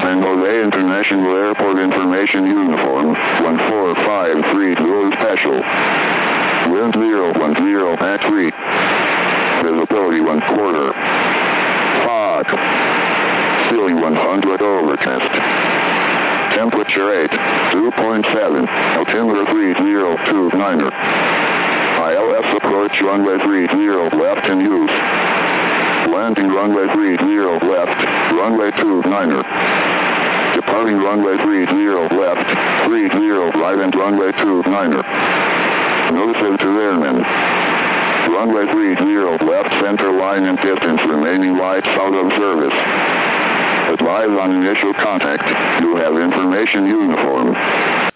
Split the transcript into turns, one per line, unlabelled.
Tango Bay International Airport Information Uniform, 14530 Special. Wind 010 at 3. Visibility 1 quarter. Fog. Ceiling 100 overcast. Temperature 8, 2.7, altimeter 3029er. ILS approach runway 30 left in use. Landing runway 30 left, runway 29er. Departing runway 30 left, 30 right and runway 29er. Notices to airmen. Runway 30 left center line and distance remaining lights out of service. Advise on initial contact. You have information uniform.